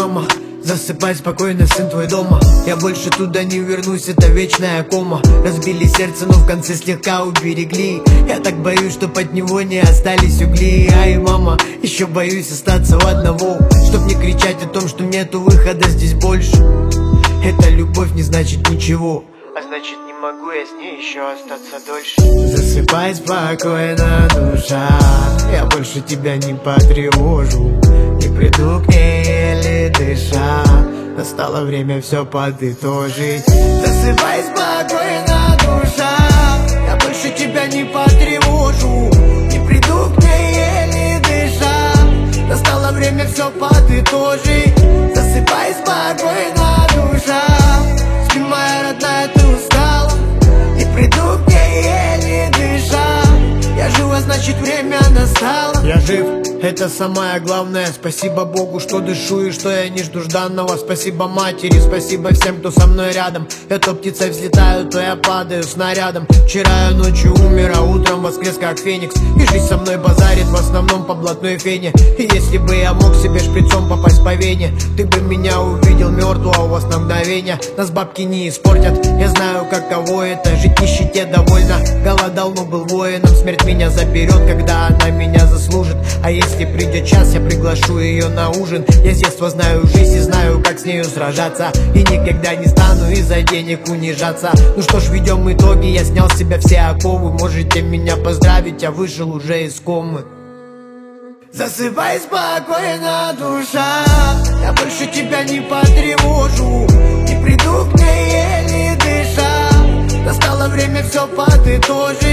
мама, засыпай спокойно, сын твой дома. Я больше туда не вернусь, это вечная кома. Разбили сердце, но в конце слегка уберегли. Я так боюсь, чтоб от него не остались угли. Ай, мама, еще боюсь остаться у одного, чтоб не кричать о том, что нету выхода здесь больше. Эта любовь не значит ничего, а значит не могу я с ней еще остаться дольше. Засыпай спокойно, душа, я больше тебя не потревожу. Не приду к ней еле дыша, настало время все подытожить. Засыпай спокойно, душа, я больше тебя не потревожу. Не приду к ней еле дыша, настало время все подытожить. Засыпай спокойно, душа, спи, моя родная, ты устала. Не приду к ней еле дыша, я жива, значит время настало. Я жив, это самое главное. Спасибо Богу, что дышу и что я не жду жданного. Спасибо матери, спасибо всем, кто со мной рядом. Я то птицей взлетаю, то я падаю снарядом. Вчера я ночью умер, а утром воскрес как феникс. И жизнь со мной базарит в основном по блатной фене. И если бы я мог себе шприцом попасть по вене, ты бы меня увидел мертвого в мгновение. Нас бабки не испортят, я знаю каково это жить в нищете довольно. Голодал, но был воином, смерть меня заберет, когда она меня заслужит. А если придет час, я приглашу ее на ужин. Я с детства знаю жизнь и знаю, как с нею сражаться. И никогда не стану из-за денег унижаться. Ну что ж, ведем итоги, я снял с себя все оковы. Можете меня поздравить, я вышел уже из комы. Засыпай спокойно, душа, я больше тебя не потревожу. Не приду к ней еле дыша, настало время все подытожить.